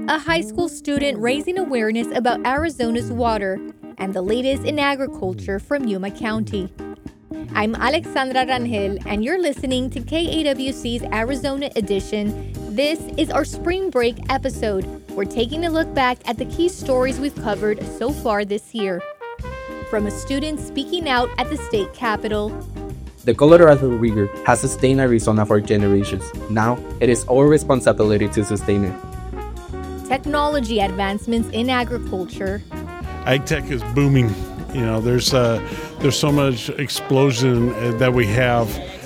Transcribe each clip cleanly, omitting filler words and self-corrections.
a high school student raising awareness about Arizona's water and the latest in agriculture from Yuma County. I'm Alexandra Rangel, and you're listening to KAWC's Arizona Edition. This is our spring break episode. We're taking a look back at the key stories we've covered so far this year. From a student speaking out at the state capitol. The Colorado River has sustained Arizona for generations. Now, it is our responsibility to sustain it. Technology advancements in agriculture. Ag tech is booming. You know, there's so much explosion that we have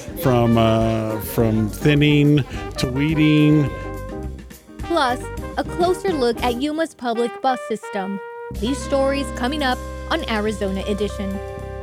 from thinning to weeding. Plus, a closer look at Yuma's public bus system. These stories coming up on Arizona Edition.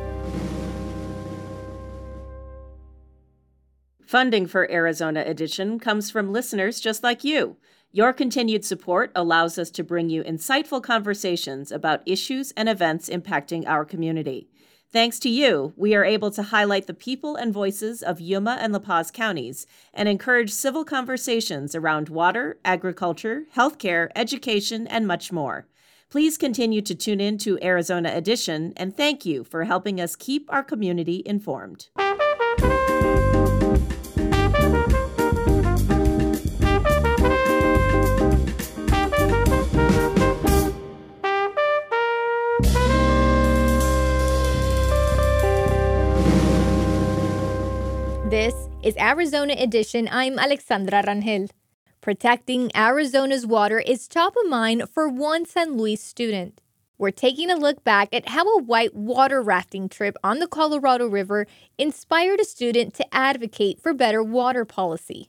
Funding for Arizona Edition comes from listeners just like you. Your continued support allows us to bring you insightful conversations about issues and events impacting our community. Thanks to you, we are able to highlight the people and voices of Yuma and La Paz counties and encourage civil conversations around water, agriculture, healthcare, education, and much more. Please continue to tune in to Arizona Edition, and thank you for helping us keep our community informed. This is Arizona Edition. I'm Alexandra Rangel. Protecting Arizona's water is top of mind for one San Luis student. We're taking a look back at how a white water rafting trip on the Colorado River inspired a student to advocate for better water policy.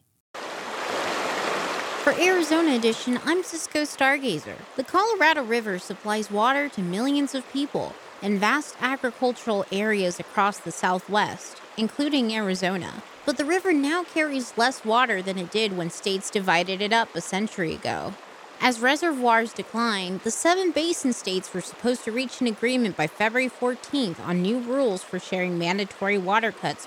For Arizona Edition, I'm Cisco Stargazer. The Colorado River supplies water to millions of people in vast agricultural areas across the Southwest, including Arizona. But the river now carries less water than it did when states divided it up a century ago. As reservoirs decline, the 7 basin states were supposed to reach an agreement by February 14th on new rules for sharing mandatory water cuts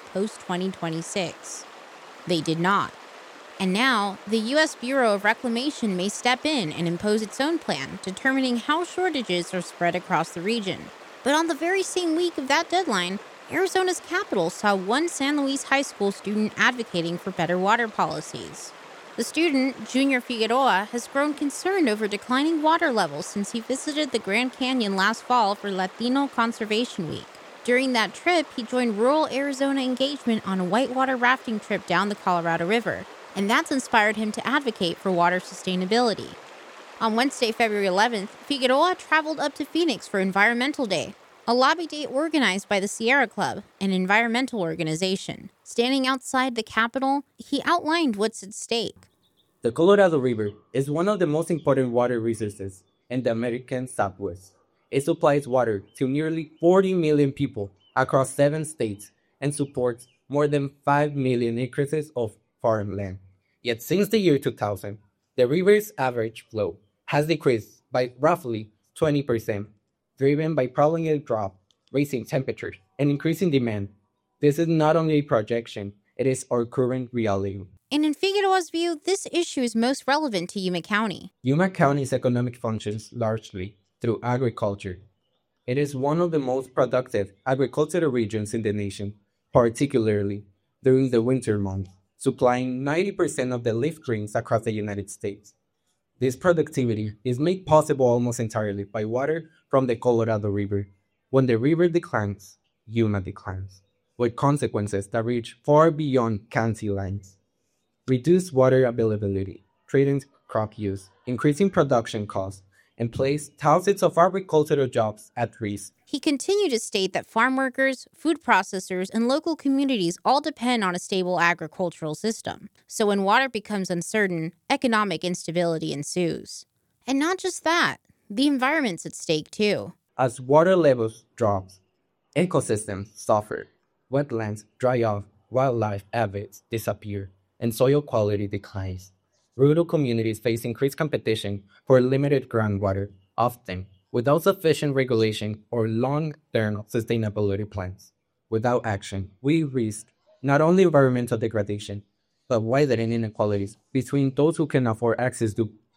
post-2026. They did not. And now, the U.S. Bureau of Reclamation may step in and impose its own plan, determining how shortages are spread across the region. But on the very same week of that deadline, Arizona's capital saw one San Luis High School student advocating for better water policies. The student, Junior Figueroa, has grown concerned over declining water levels since he visited the Grand Canyon last fall for Latino Conservation Week. During that trip, he joined Rural Arizona Engagement on a whitewater rafting trip down the Colorado River, and that's inspired him to advocate for water sustainability. On Wednesday, February 11th, Figueroa traveled up to Phoenix for Environmental Day, a lobby day organized by the Sierra Club, an environmental organization. Standing outside the Capitol, he outlined what's at stake. The Colorado River is one of the most important water resources in the American Southwest. It supplies water to nearly 40 million people across 7 states and supports more than 5 million acres of farmland. Yet since the year 2000, the river's average flow has decreased by roughly 20%, driven by prolonged drought, rising temperatures, and increasing demand. This is not only a projection, it is our current reality. And in Figueroa's view, this issue is most relevant to Yuma County. Yuma County's economic functions largely through agriculture. It is one of the most productive agricultural regions in the nation, particularly during the winter months, supplying 90% of the leaf greens across the United States. This productivity is made possible almost entirely by water from the Colorado River. When the river declines, Yuma declines, with consequences that reach far beyond county lines. Reduced water availability, threatens crop use, increasing production costs, and place thousands of agricultural jobs at risk. He continued to state that farm workers, food processors, and local communities all depend on a stable agricultural system. So when water becomes uncertain, economic instability ensues. And not just that, the environment's at stake too. As water levels drop, ecosystems suffer, wetlands dry up, wildlife habitats disappear, and soil quality declines. Rural communities face increased competition for limited groundwater, often without sufficient regulation or long-term sustainability plans. Without action, we risk not only environmental degradation, but widening inequalities between those who can afford access to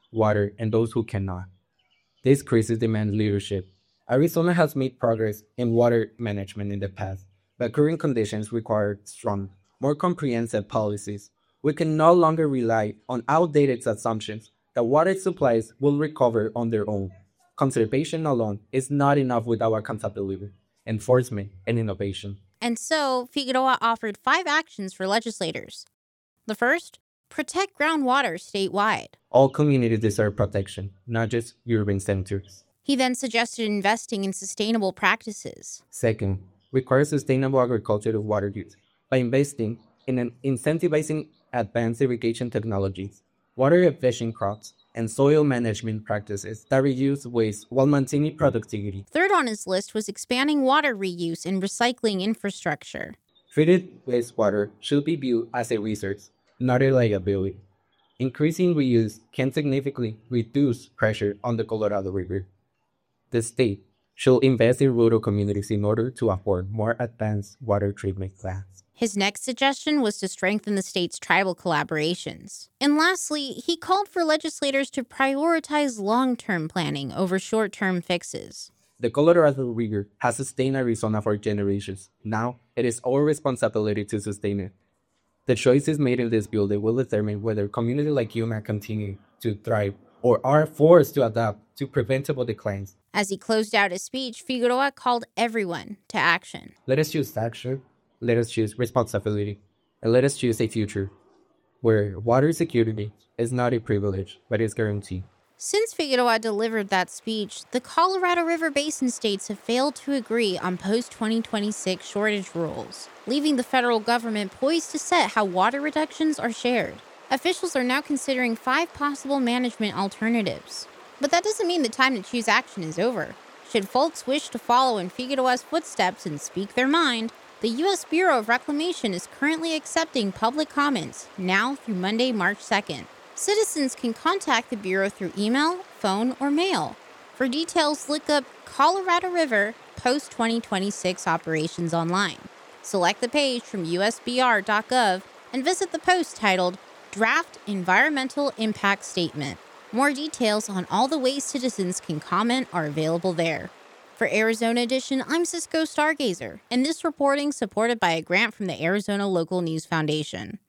water, and those who cannot. This crisis demands leadership. Arizona has made progress in water management in the past, but current conditions require strong, more comprehensive policies. We can no longer rely on outdated assumptions that water supplies will recover on their own. Conservation alone is not enough without accountability, enforcement, and innovation. And so, Figueroa offered 5 actions for legislators. The first, protect groundwater statewide. All communities deserve protection, not just urban centers. He then suggested investing in sustainable practices. Second, require sustainable agricultural water use by investing in incentivizing advanced irrigation technologies, water-efficient crops, and soil management practices that reduce waste while maintaining productivity. Third on his list was expanding water reuse and recycling infrastructure. Treated wastewater should be viewed as a resource, not a liability. Increasing reuse can significantly reduce pressure on the Colorado River. The state should invest in rural communities in order to afford more advanced water treatment plants. His next suggestion was to strengthen the state's tribal collaborations. And lastly, he called for legislators to prioritize long-term planning over short-term fixes. The Colorado River has sustained Arizona for generations. Now, it is our responsibility to sustain it. The choices made in this bill will determine whether communities like Yuma continue to thrive or are forced to adapt to preventable declines. As he closed out his speech, Figueroa called everyone to action. Let us choose action, let us choose responsibility, and let us choose a future where water security is not a privilege, but is guaranteed. Since Figueroa delivered that speech, the Colorado River Basin states have failed to agree on post-2026 shortage rules, leaving the federal government poised to set how water reductions are shared. Officials are now considering 5 possible management alternatives. But that doesn't mean the time to choose action is over. Should folks wish to follow in Figueroa's footsteps and speak their mind, the U.S. Bureau of Reclamation is currently accepting public comments, now through Monday, March 2nd. Citizens can contact the Bureau through email, phone, or mail. For details, look up Colorado River Post-2026 Operations online. Select the page from usbr.gov and visit the post titled Draft Environmental Impact Statement. More details on all the ways citizens can comment are available there. For Arizona Edition, I'm Cisco Stargazer, and this reporting supported by a grant from the Arizona Local News Foundation.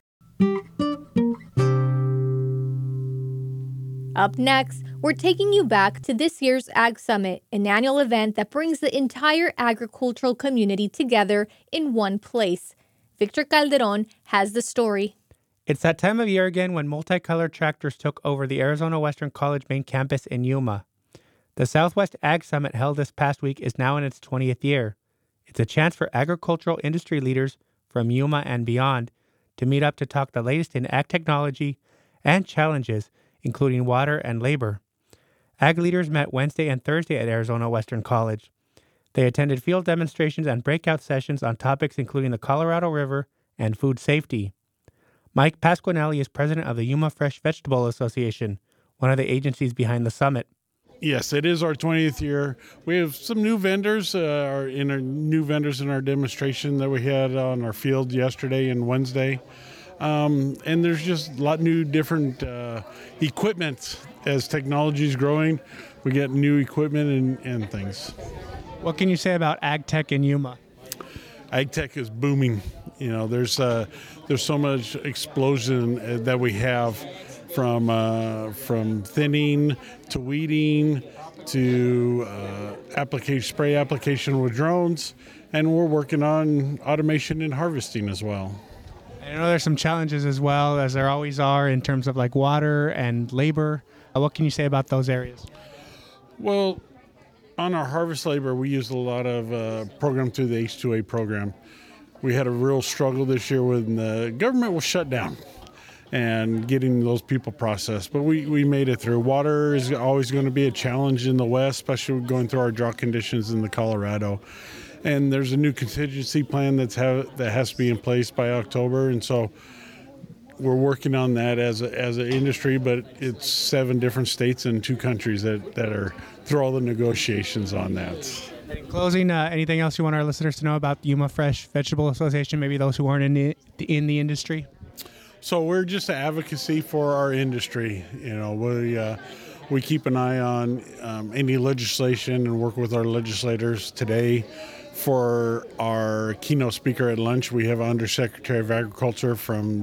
Up next, we're taking you back to this year's Ag Summit, an annual event that brings the entire agricultural community together in one place. Victor Calderon has the story. It's that time of year again when multicolored tractors took over the Arizona Western College main campus in Yuma. The Southwest Ag Summit held this past week is now in its 20th year. It's a chance for agricultural industry leaders from Yuma and beyond to meet up to talk the latest in ag technology and challenges, including water and labor. Ag leaders met Wednesday and Thursday at Arizona Western College. They attended field demonstrations and breakout sessions on topics including the Colorado River and food safety. Mike Pasquinelli is president of the Yuma Fresh Vegetable Association, one of the agencies behind the summit. Yes, it is our 20th year. We have some new vendors, new vendors in our demonstration that we had on our field yesterday and Wednesday. And there's just a lot new different equipment. As technology is growing, we get new equipment and things. What can you say about ag tech in Yuma? Ag tech is booming. You know, there's so much explosion that we have from thinning to weeding to spray application with drones, and we're working on automation and harvesting as well. I know there's some challenges as well, as there always are in terms of like water and labor. What can you say about those areas? Well, on our harvest labor, we use a lot of program through the H2A program. We had a real struggle this year when the government was shut down and getting those people processed. But we made it through. Water is always going to be a challenge in the West, especially going through our drought conditions in the Colorado. And there's a new contingency plan that has to be in place by October. And so we're working on that as an industry, but it's 7 different states and 2 countries that are through all the negotiations on that. In closing, anything else you want our listeners to know about Yuma Fresh Vegetable Association, maybe those who aren't in the industry? So we're just advocacy for our industry. We keep an eye on any legislation and work with our legislators. Today, for our keynote speaker at lunch, we have Undersecretary of Agriculture from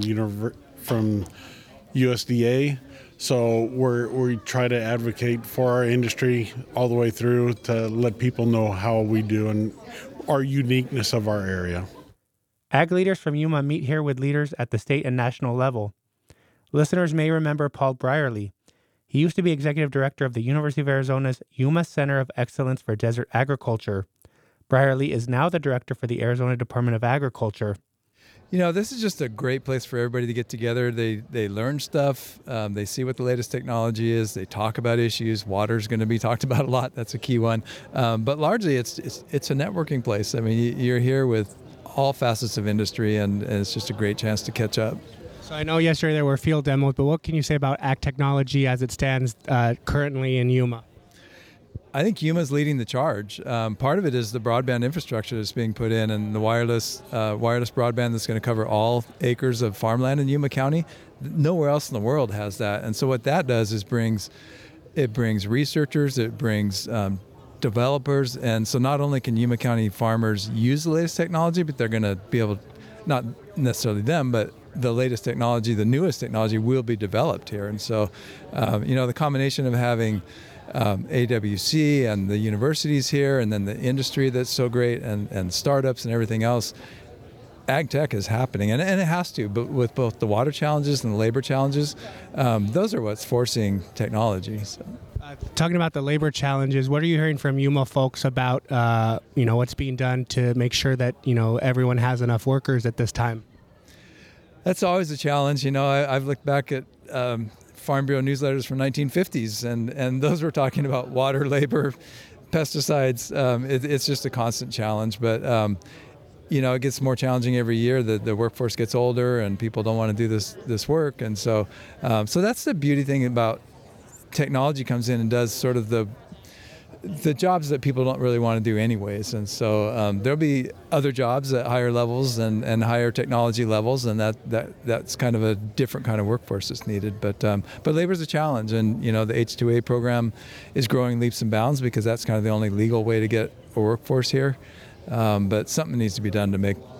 USDA. So we try to advocate for our industry all the way through to let people know how we do and our uniqueness of our area. Ag leaders from Yuma meet here with leaders at the state and national level. Listeners may remember Paul Brierly. He used to be executive director of the University of Arizona's Yuma Center of Excellence for Desert Agriculture. Brierly is now the director for the Arizona Department of Agriculture. This is just a great place for everybody to get together. They learn stuff. They see what the latest technology is. They talk about issues. Water's going to be talked about a lot. That's a key one. But largely, it's a networking place. I mean, you're here with all facets of industry, and it's just a great chance to catch up. So I know yesterday there were field demos, but what can you say about ag technology as it stands currently in Yuma? I think Yuma's leading the charge. Part of it is the broadband infrastructure that's being put in, and the wireless broadband that's going to cover all acres of farmland in Yuma County. Nowhere else in the world has that. And so what that does is brings researchers, it brings developers, and so not only can Yuma County farmers use the latest technology, but they're going to be able, not necessarily them, but the latest technology, the newest technology will be developed here. And so, the combination of having AWC and the universities here, and then the industry that's so great, and startups and everything else, ag tech is happening, and it has to, but with both the water challenges and the labor challenges, those are what's forcing technology. So. Talking about the labor challenges, what are you hearing from Yuma folks about, what's being done to make sure that, everyone has enough workers at this time? That's always a challenge. I've looked back at Farm Bureau newsletters from 1950s, and those were talking about water, labor, pesticides. It's just a constant challenge, but it gets more challenging every year. The workforce gets older, and people don't want to do this work, and so that's the beauty thing about technology. Comes in and does sort of the jobs that people don't really want to do anyways, and so there'll be other jobs at higher levels and higher technology levels, and that's kind of a different kind of workforce that's needed. But labor's a challenge, and the H-2A program is growing leaps and bounds because that's kind of the only legal way to get a workforce here. But something needs to be done to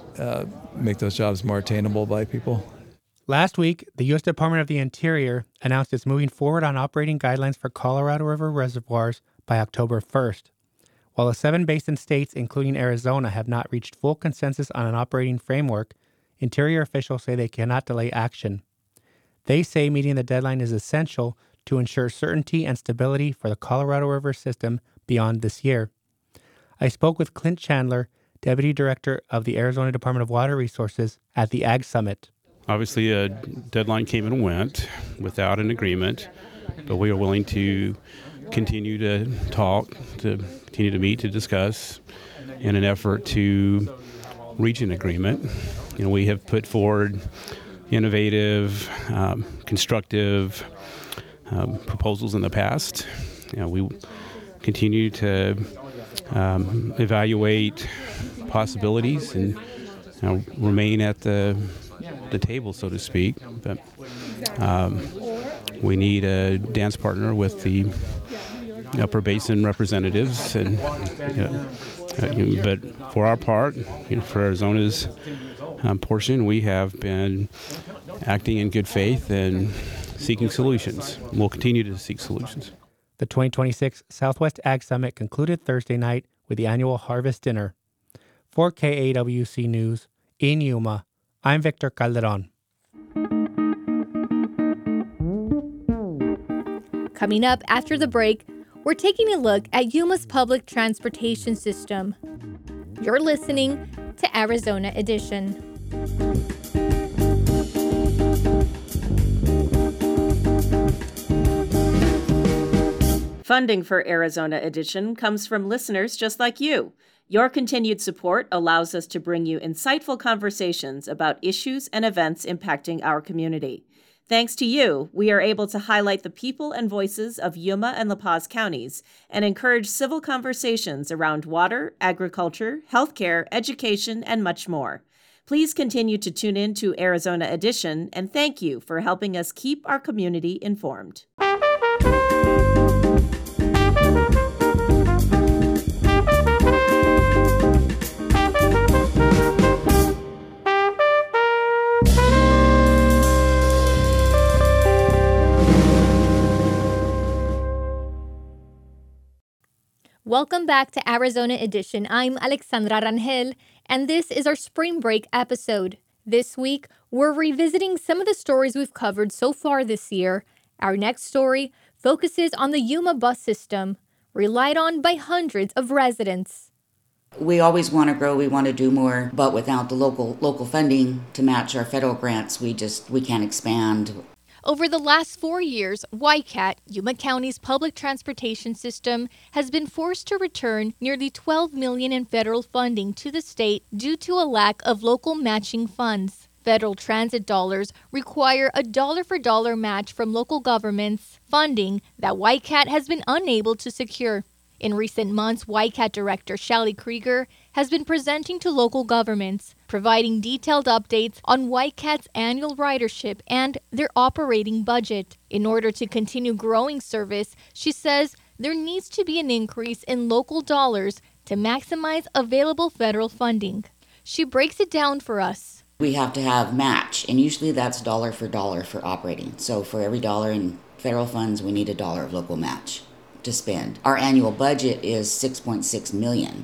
make those jobs more attainable by people. Last week, the U.S. Department of the Interior announced it's moving forward on operating guidelines for Colorado River reservoirs by October 1st. While the 7 basin states, including Arizona, have not reached full consensus on an operating framework, Interior officials say they cannot delay action. They say meeting the deadline is essential to ensure certainty and stability for the Colorado River system beyond this year. I spoke with Clint Chandler, Deputy Director of the Arizona Department of Water Resources, at the Ag Summit. Obviously, a deadline came and went without an agreement, but we are willing to continue to talk, to continue to meet, to discuss in an effort to reach an agreement. We have put forward innovative, constructive proposals in the past. We continue to evaluate possibilities and remain at the table, so to speak. But we need a dance partner with the Upper Basin representatives, and but for our part, for Arizona's portion, we have been acting in good faith and seeking solutions. We'll continue to seek solutions. The 2026 Southwest Ag Summit concluded Thursday night with the annual Harvest Dinner. For KAWC News, in Yuma, I'm Victor Calderon. Coming up after the break, we're taking a look at Yuma's public transportation system. You're listening to Arizona Edition. Funding for Arizona Edition comes from listeners just like you. Your continued support allows us to bring you insightful conversations about issues and events impacting our community. Thanks to you, we are able to highlight the people and voices of Yuma and La Paz counties and encourage civil conversations around water, agriculture, healthcare, education, and much more. Please continue to tune in to Arizona Edition, and thank you for helping us keep our community informed. Welcome back to Arizona Edition. I'm Alexandra Rangel, and this is our spring break episode. This week, we're revisiting some of the stories we've covered so far this year. Our next story focuses on the Yuma bus system, relied on by hundreds of residents. We always want to grow, we want to do more, but without the local funding to match our federal grants, we can't expand. Over the last 4 years, YCAT, Yuma County's public transportation system, has been forced to return nearly $12 million in federal funding to the state due to a lack of local matching funds. Federal transit dollars require a dollar-for-dollar match from local governments, funding that YCAT has been unable to secure. In recent months, YCAT Director Shelly Krieger has been presenting to local governments, providing detailed updates on YCAT's annual ridership and their operating budget. In order to continue growing service, she says there needs to be an increase in local dollars to maximize available federal funding. She breaks it down for us. We have to have match, and usually that's dollar for dollar for operating. So for every dollar in federal funds, we need a dollar of local match to spend. Our annual budget is $6.6 million.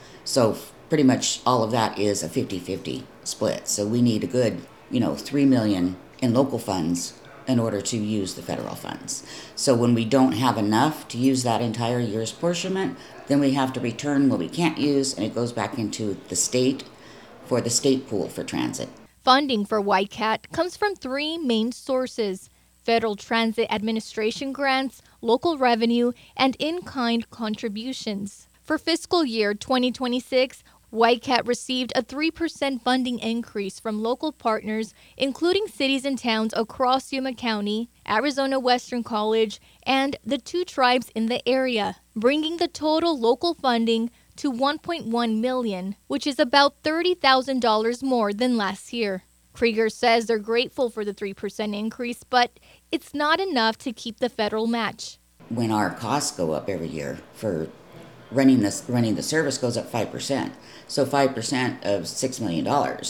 So pretty much all of that is a 50-50 split. So we need a good, $3 million in local funds in order to use the federal funds. So when we don't have enough to use that entire year's apportionment, then we have to return what we can't use, and it goes back into the state for the state pool for transit. Funding for YCAT comes from three main sources: Federal Transit Administration grants, local revenue, and in-kind contributions. For fiscal year 2026, YCAT received a 3% funding increase from local partners, including cities and towns across Yuma County, Arizona Western College, and the 2 tribes in the area, bringing the total local funding to $1.1 million, which is about $30,000 more than last year. Krieger says they're grateful for the 3% increase, but it's not enough to keep the federal match. When our costs go up every year for running the service goes up 5%. So 5% of $6 million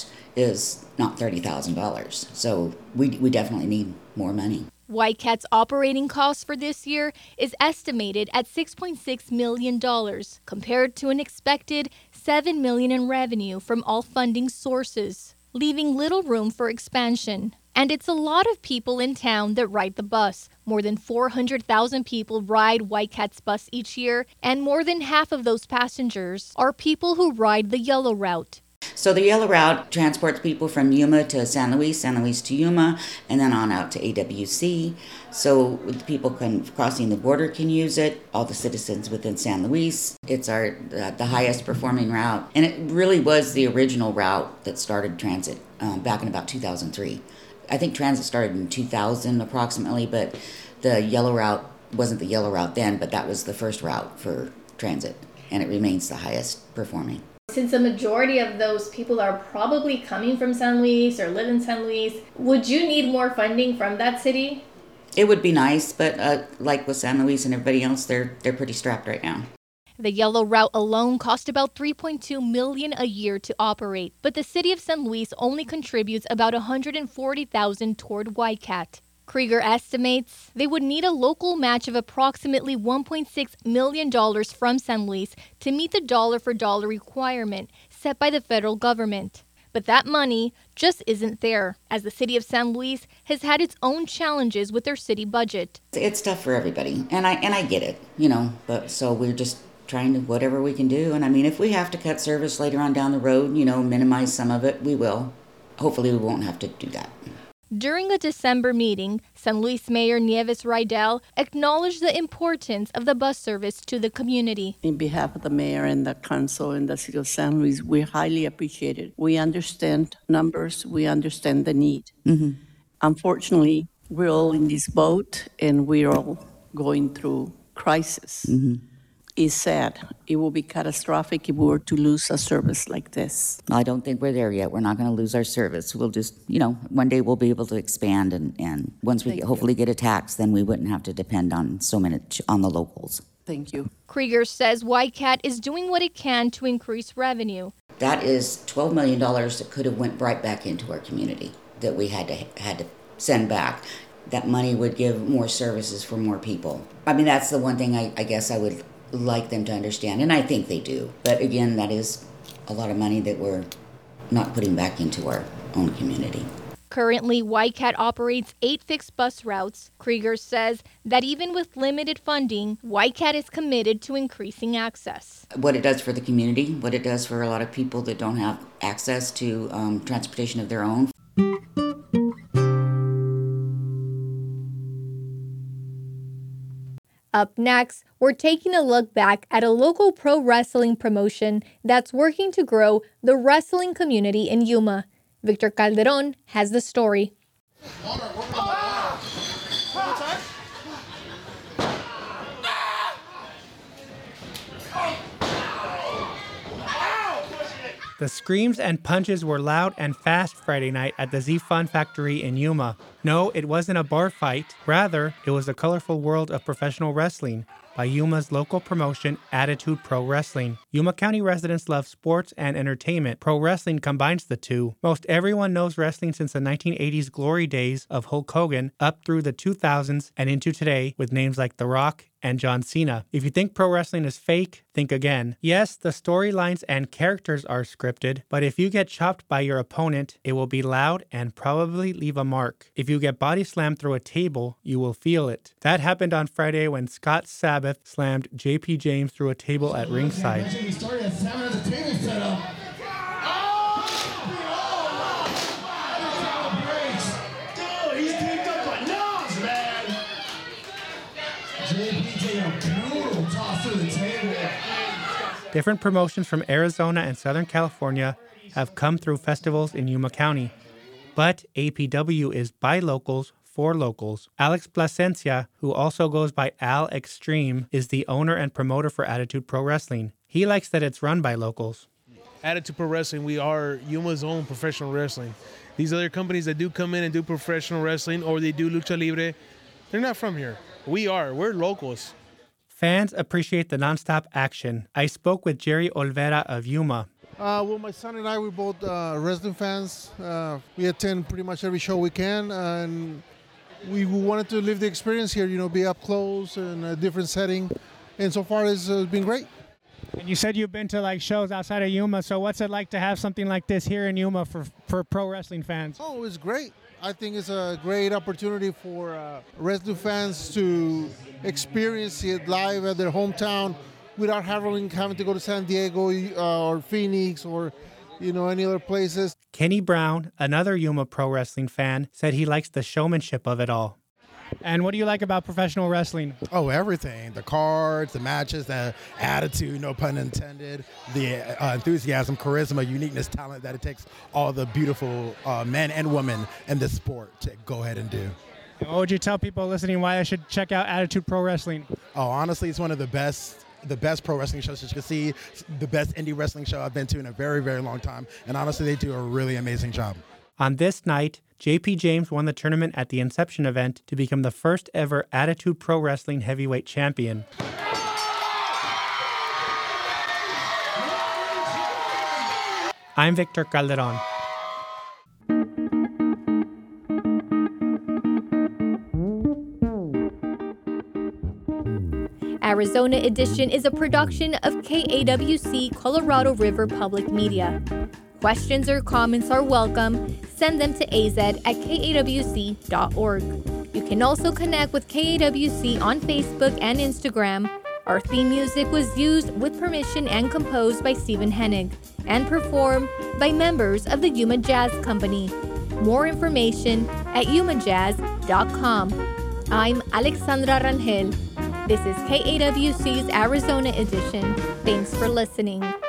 is not $30,000. So we definitely need more money. YCAT's operating costs for this year is estimated at $6.6 million, compared to an expected $7 million in revenue from all funding sources, leaving little room for expansion. And it's a lot of people in town that ride the bus. More than 400,000 people ride YCAT's bus each year, and more than half of those passengers are people who ride the Yellow Route. So the Yellow Route transports people from Yuma to San Luis to Yuma, and then on out to AWC. So the people crossing the border can use it, all the citizens within San Luis. It's the highest performing route, and it really was the original route that started transit back in about 2003. I think transit started in 2000 approximately, but the Yellow Route wasn't the Yellow Route then, but that was the first route for transit, and it remains the highest performing. Since a majority of those people are probably coming from San Luis or live in San Luis, would you need more funding from that city? It would be nice, but like with San Luis and everybody else, they're pretty strapped right now. The Yellow Route alone cost about $3.2 million a year to operate, but the city of San Luis only contributes about $140,000 toward YCAT. Krieger estimates they would need a local match of approximately $1.6 million from San Luis to meet the dollar-for-dollar requirement set by the federal government. But that money just isn't there, as the city of San Luis has had its own challenges with their city budget. It's tough for everybody, and I get it, but so we're just trying to whatever we can do. And I mean, if we have to cut service later on down the road, minimize some of it, we will. Hopefully we won't have to do that. During a December meeting, San Luis Mayor Nieves Rydell acknowledged the importance of the bus service to the community. In behalf of the mayor and the council and the city of San Luis, we highly appreciate it. We understand numbers, we understand the need. Mm-hmm. Unfortunately, we're all in this boat and we're all going through crisis. Mm-hmm. is sad. It will be catastrophic if we were to lose a service like this. I don't think we're there yet. We're not going to lose our service. We'll just, one day we'll be able to expand, and once we hopefully get a tax, then we wouldn't have to depend on on the locals. Thank you. Krieger says YCAT is doing what it can to increase revenue. That is $12 million that could have went right back into our community that we had to send back. That money would give more services for more people. I mean, that's the one thing I guess I would like them to understand, and I think they do. But again, that is a lot of money that we're not putting back into our own community. Currently, YCAT operates 8 fixed bus routes. Krieger says that even with limited funding, YCAT is committed to increasing access. What it does for the community, what it does for a lot of people that don't have access to transportation of their own. Up next, we're taking a look back at a local pro wrestling promotion that's working to grow the wrestling community in Yuma. Victor Calderon has the story. The screams and punches were loud and fast Friday night at the Z-Fun Factory in Yuma. No, it wasn't a bar fight. Rather, it was a colorful world of professional wrestling by Yuma's local promotion, Attitude Pro Wrestling. Yuma County residents love sports and entertainment. Pro wrestling combines the two. Most everyone knows wrestling since the 1980s glory days of Hulk Hogan up through the 2000s and into today with names like The Rock and John Cena. If you think pro wrestling is fake, think again. Yes, the storylines and characters are scripted, but if you get chopped by your opponent, it will be loud and probably leave a mark. If you get body slammed through a table, you will feel it. That happened on Friday when Scott Sabbath slammed JP James through a table at ringside. He started at 7 at the table set up. Different promotions from Arizona and Southern California have come through festivals in Yuma County. But APW is by locals for locals. Alex Plasencia, who also goes by Al Extreme, is the owner and promoter for Attitude Pro Wrestling. He likes that it's run by locals. Attitude Pro Wrestling, we are Yuma's own professional wrestling. These other companies that do come in and do professional wrestling or they do lucha libre, they're not from here. We're locals. Fans appreciate the nonstop action. I spoke with Jerry Olvera of Yuma. Well, my son and I, we're both wrestling fans. We attend pretty much every show we can, and we wanted to live the experience here, be up close in a different setting, and so far it's been great. And you said you've been to shows outside of Yuma, so what's it like to have something like this here in Yuma for pro wrestling fans? Oh, it's great. I think it's a great opportunity for wrestling fans to experience it live at their hometown without having to go to San Diego or Phoenix or any other places. Kenny Brown, another Yuma pro wrestling fan, said he likes the showmanship of it all. And what do you like about professional wrestling? Oh, everything. The cards, the matches, the attitude, no pun intended, the enthusiasm, charisma, uniqueness, talent that it takes all the beautiful men and women in this sport to go ahead and do. And what would you tell people listening why they should check out Attitude Pro Wrestling? Oh, honestly, it's one of the best pro wrestling shows that you can see, the best indie wrestling show I've been to in a very, very long time. And honestly, they do a really amazing job. On this night, JP James won the tournament at the Inception event to become the first ever Attitude Pro Wrestling heavyweight champion. I'm Victor Calderon. Arizona Edition is a production of KAWC Colorado River Public Media. Questions or comments are welcome. Send them to az@kawc.org. You can also connect with KAWC on Facebook and Instagram. Our theme music was used with permission and composed by Stephen Hennig and performed by members of the Yuma Jazz Company. More information at yumajazz.com. I'm Alexandra Rangel. This is KAWC's Arizona Edition. Thanks for listening.